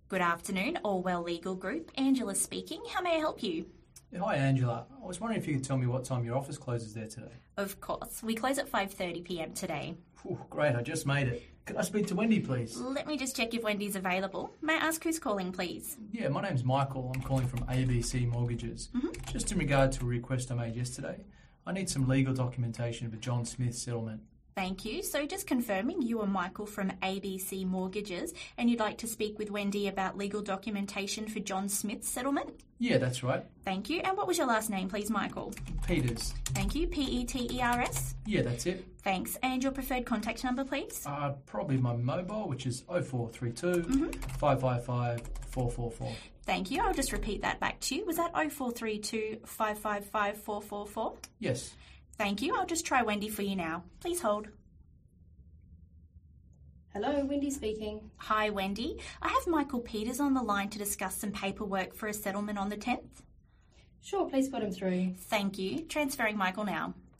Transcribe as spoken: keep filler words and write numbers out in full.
Good afternoon, Allwell Legal Group. Angela speaking. How may I help you? Yeah, hi Angela. I was wondering if you could tell me what time your office closes there today. Of course. We close at five thirty p m today. Whew, great, I just made it. Could I speak to Wendy, please? Let me just check if Wendy's available. May I ask who's calling, please? Yeah, my name's Michael. I'm calling from A B C Mortgages. Mm-hmm. Just in regard to a request I made yesterday. I need some legal documentation of a John Smith settlement. Thank you. So just confirming, you are Michael from A B C Mortgages and you'd like to speak with Wendy about legal documentation for John Smith's settlement? Yeah, that's right. Thank you. And what was your last name, please, Michael? Peters. Thank you. P E T E R S? Yeah, that's it. Thanks. And your preferred contact number, please? Uh, probably my mobile, which is oh four three two, Mm-hmm. five five five, four four four. Thank you. I'll just repeat that back to you. Was that oh four three two, five five five, four four four? Yes. Thank you. I'll just try Wendy for you now. Please hold. Hello, Wendy speaking. Hi, Wendy. I have Michael Peters on the line to discuss some paperwork for a settlement on the tenth. Sure, please put him through. Thank you. Transferring Michael now.